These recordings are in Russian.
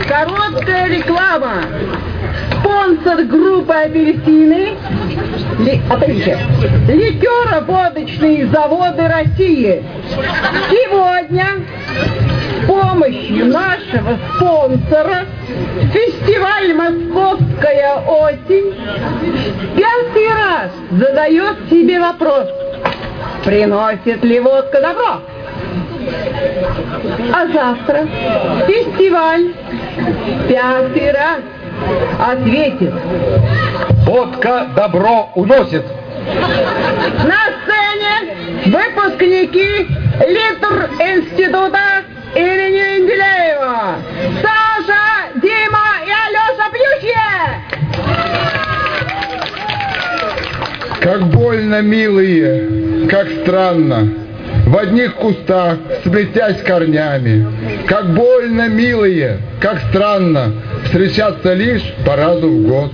Короткая реклама. Спонсор группы «Апельсины» ликеро-водочные заводы России. Сегодня с помощью нашего спонсора фестиваль «Московская осень» 5-й раз задает себе вопрос: приносит ли водка добро? А завтра фестиваль 5-й раз ответит: водка добро уносит. На сцене выпускники Литр-института имени Менделеева. Саша, Дима и Алеша Плющие! Как больно, милые, как странно, в одних кустах, сплетясь корнями. Как больно, милые, как странно, встречаться лишь по разу в год.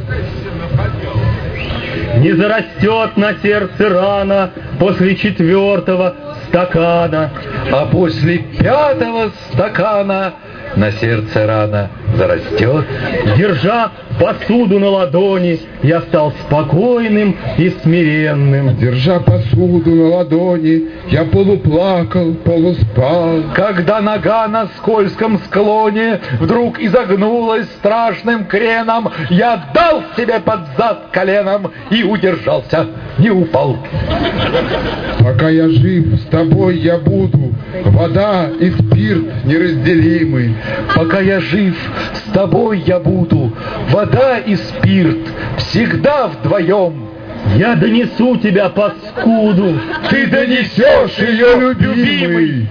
Не зарастет на сердце рана после 4-го стакана, а после 5-го стакана на сердце рана зарастет. Держа посуду на ладони, я стал спокойным и смиренным. Держа посуду на ладони, я полуплакал, полуспал. Когда нога на скользком склоне вдруг изогнулась страшным креном, я дал себе под зад коленом и удержался, не упал. Пока я жив, с тобой я буду, вода и спирт неразделимы. Пока я жив, с тобой я буду, вода и спирт всегда вдвоем. Я донесу тебя, паскуду. Ты донесешь ее, любимый.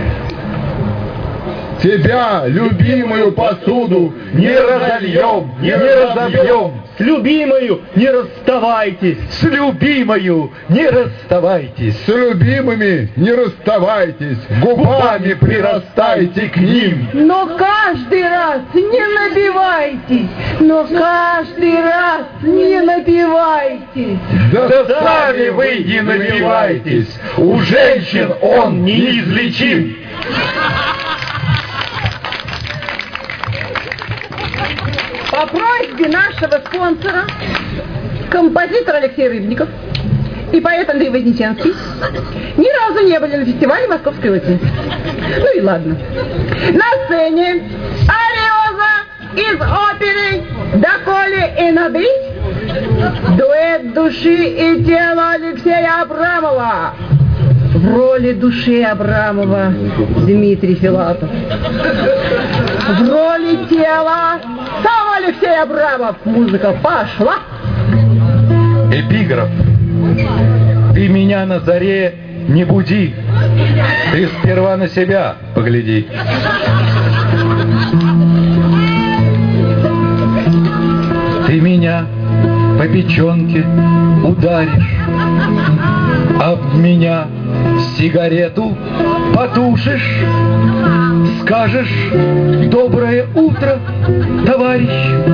Тебя, любимую посуду, не разольем, не разобьем. С любимою не расставайтесь. С любимою не расставайтесь. С любимыми не расставайтесь. Губами прирастайте к ним. Но каждый раз не набивайтесь. Но каждый раз не напивайтесь. Да сами вы не напивайтесь. У женщин он неизлечим. По просьбе нашего спонсора, композитор Алексей Рыбников и поэт Андрей Вознесенский ни разу не были на фестивале «Московской осени». Ну и ладно. На сцене ариоза из оперы «Доколе и набить» дуэт души и тела Алексея Абрамова. В роли души Абрамова Дмитрий Филатов. В роли тела сам Алексей Абрамов. Музыка пошла. Эпиграф. Ты меня на заре не буди. Ты сперва на себя погляди. Ты меня по печенке ударишь, об меня сигарету потушишь, скажешь: доброе утро, товарищ.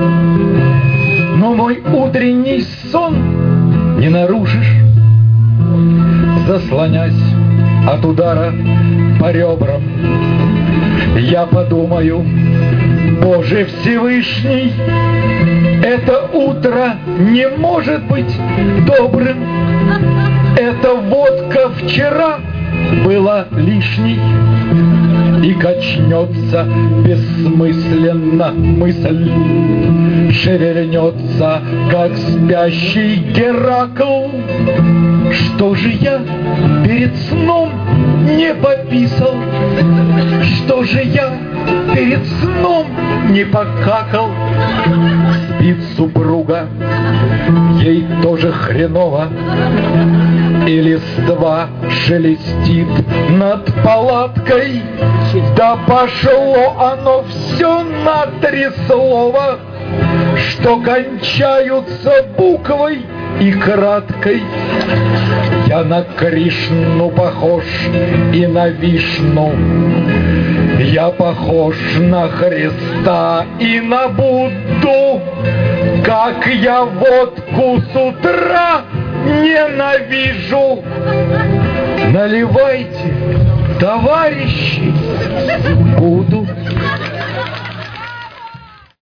Но мой утренний сон не нарушишь. Заслонясь от удара по ребрам, я подумаю: Боже Всевышний, это утро не может быть добрым. Эта водка вчера была лишней. И качнется бессмысленно мысль, шевельнется, как спящий Геракл. Что же я перед сном не пописал? Что же я перед сном не покакал? Спит супруга, ей тоже хреново, и листва шелестит над палаткой. Да пошло оно все на 3 слова, что кончаются буквой и краткой. Я на Кришну похож и на Вишну, я похож на Христа и на Будду. Как я водку с утра ненавижу. Наливайте, товарищи, буду.